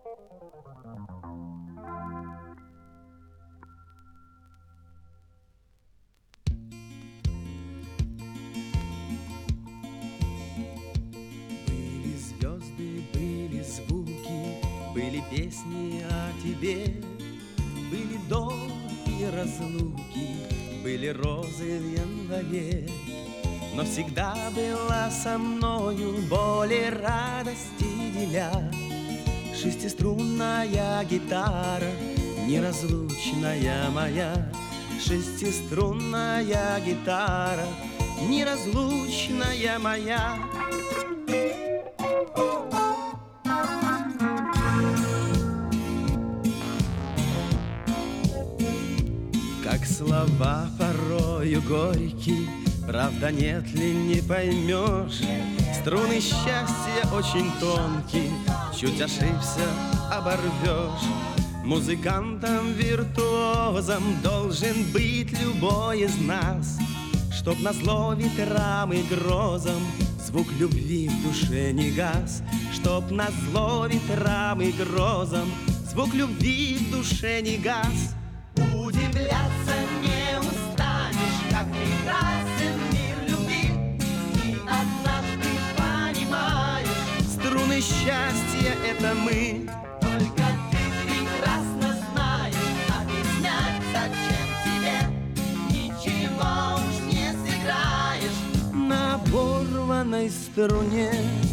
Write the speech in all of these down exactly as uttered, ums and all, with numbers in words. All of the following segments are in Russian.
Были звезды, были звуки, были песни о тебе, были долгие разлуки, были розы в январе. Но всегда была со мною боль и радости деля. Шестиструнная гитара, неразлучная моя. Шестиструнная гитара, неразлучная моя. Как слова порою горькие, правда нет ли, не поймешь. Струны счастья очень тонкие, чуть ошибся, оборвешь. Музыкантом, виртуозом должен быть любой из нас, чтоб назло ветрам и грозам звук любви в душе не гас. Чтоб назло ветрам и грозам звук любви в душе не гас. Удивляться не устанешь, как прекрасен мир любви. И однажды понимаешь, струны счастья — это мы. только ты прекрасно знаешь, объяснять зачем тебе ничего уж не сыграешь На оборванной струне.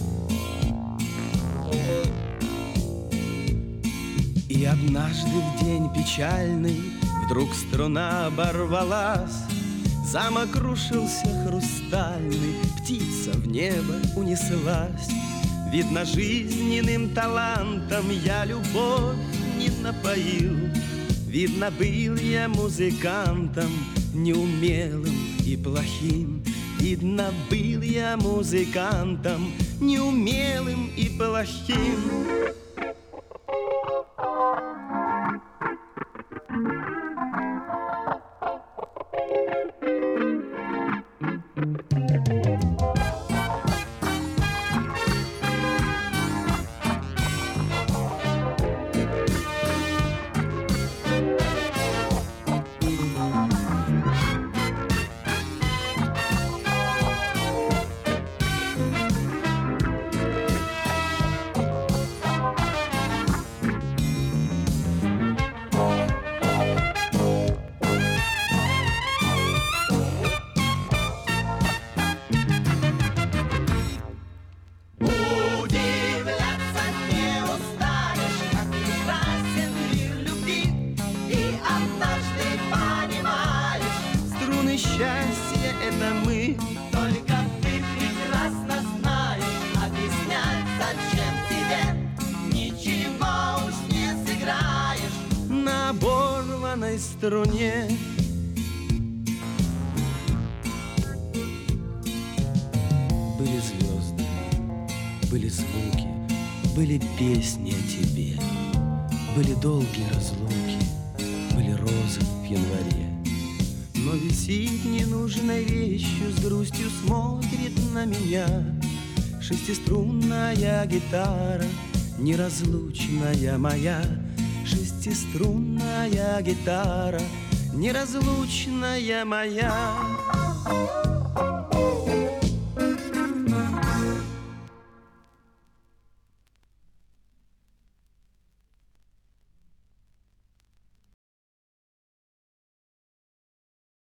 И однажды в день печальный вдруг струна оборвалась, замок рушился хрустальный, птица в небо унеслась. Видно, жизненным талантом я любовь не напоил. Видно, был я музыкантом неумелым и плохим. Видно, был я музыкантом неумелым и плохим. Счастье — это мы. Только ты прекрасно знаешь, объяснять зачем тебе ничего уж не сыграешь На оборванной струне. Были звезды, были звуки, были песни о тебе, были долгие разлуки, были розы в январе. Но висит ненужной вещью, с грустью смотрит на меня шестиструнная гитара, неразлучная моя. Шестиструнная гитара, неразлучная моя.